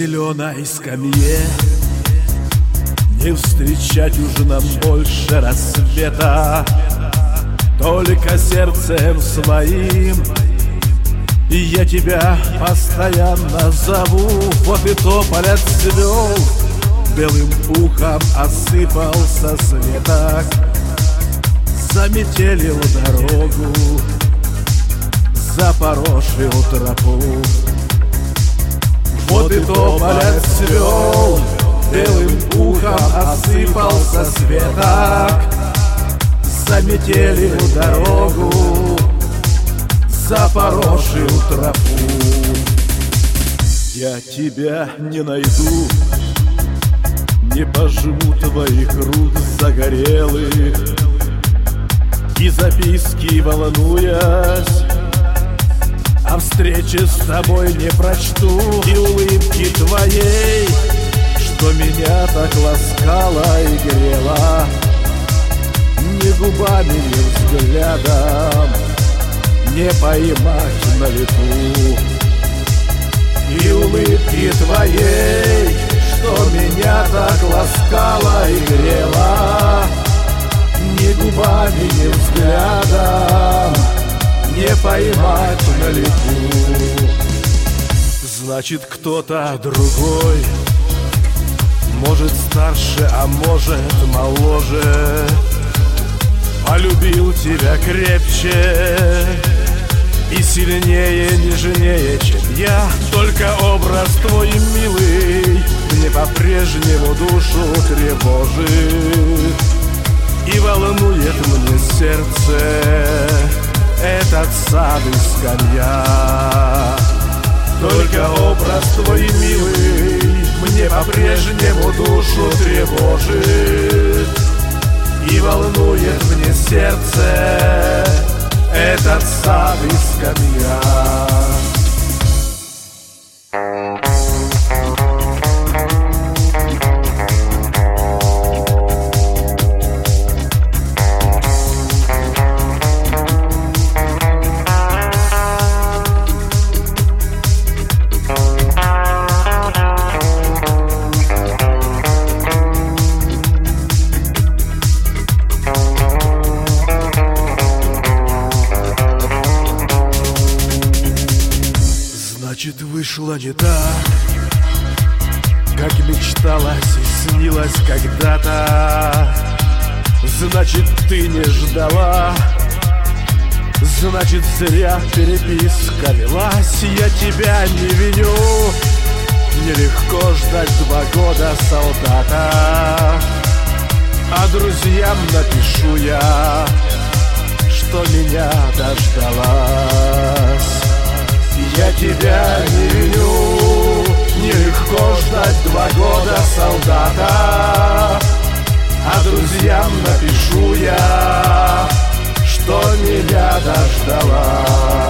зеленой скамье не встречать уже нам больше рассвета. Только сердцем своим и я тебя постоянно зову. Вот и тополь отцвел, белым пухом осыпался с веток, заметелил дорогу, запорошил тропу. Вот и тополь отцвел, белым пухом осыпался с веток, заметелил дорогу, запорошил тропу. Я тебя не найду, не пожму твоих рук загорелых, и записки волнуясь о встрече с тобой не прочту, и улыбки твоей, что меня так ласкала и грела, ни губами, ни взглядом не поймать на лету. И улыбки твоей, что меня так ласкала и грела, ни губами, ни взглядом не поймать на лету. Значит, кто-то другой, может старше, а может моложе, полюбил тебя крепче и сильнее, нежнее, чем я. Только образ твой милый мне по-прежнему душу тревожит, и волнует мне сердце этот сад и скамья. Только образ твой милый мне по-прежнему душу тревожит, и волнует мне сердце этот сад и скамья. Значит, вышло не так, как мечталось и снилось когда-то. Значит, ты не ждала, значит, зря переписка велась. Я тебя не виню, нелегко ждать 2 года солдата. А друзьям напишу я, что меня дождалась. Я тебя не виню, нелегко ждать 2 года солдата. А друзьям напишу я, что меня дождалась.